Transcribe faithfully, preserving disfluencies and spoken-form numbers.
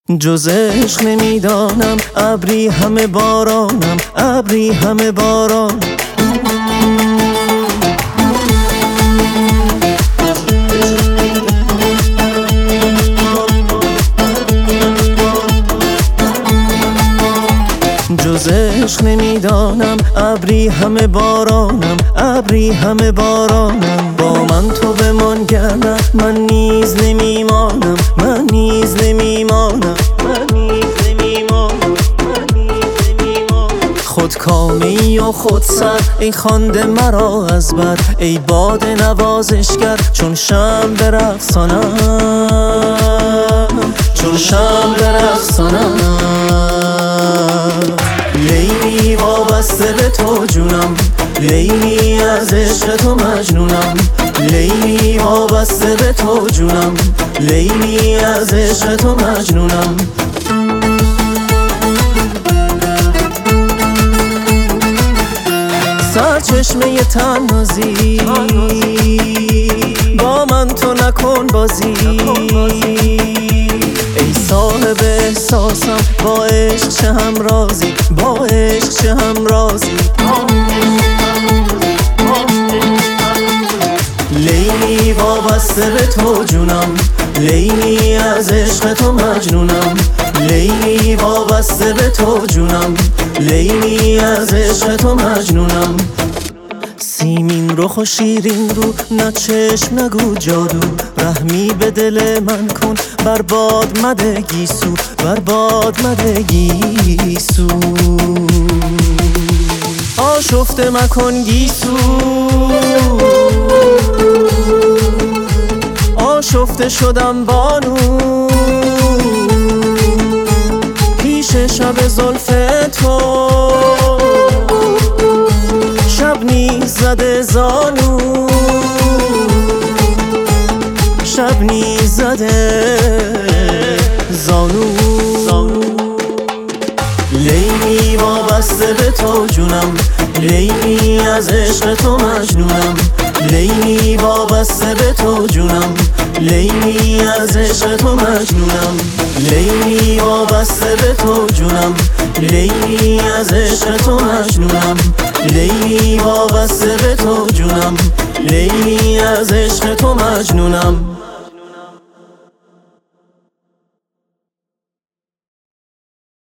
جز عشق نمیدانم، ابری همه بارانم، ابری همه باران. جز عشق نمیدانم، ابری همه بارانم، ابری همه بارانم. با من تو بمان گردم، من نیز نمیمانم، من نیز نمیمانم، من نیز نمیمانم، من نیز نمیمانم. خود کامی و خود سر، ای خوانده مرا از بر، ای باد نوازشگر چون شمع برقصانم، چون شمع برقصانم. لیلی وابسته به تو جونم، لیلی از عشق تو مجنونم. لیلی وابسته به تو جونم، لیلی از عشق تو مجنونم. سرچشمه تنازی، با من تو نکن بازی. ای صاحب احساسم، با عشق چه همرازی، با عشق چه همرازی. لیلی وابسته به تو جونم، لیلی از عشق تو مجنونم. لیلی وابسته به تو جونم، لیلی از عشق تو مجنونم. سیمین رخ و شیرین رو، نه چشم نگو جادو. رحمی به دل من کن، برباد مده گیسو، برباد مده گیسو. آشفته مکن گیسو، آشفته شدم بانو. پیش شب زلف تو، شب نیز زده زانو، شب نیز زده زانو. لیلی وابسته به تو جونم، لیلی از عشق تو مجنونم. لیلی وابسته به تو جونم، لیلی از عشق تو مجنونم. لیلی وابسته به تو جونم، لیلی از عشق تو مجنونم. لیلی وابسته به تو جونم، لیلی از عشق تو مجنونم.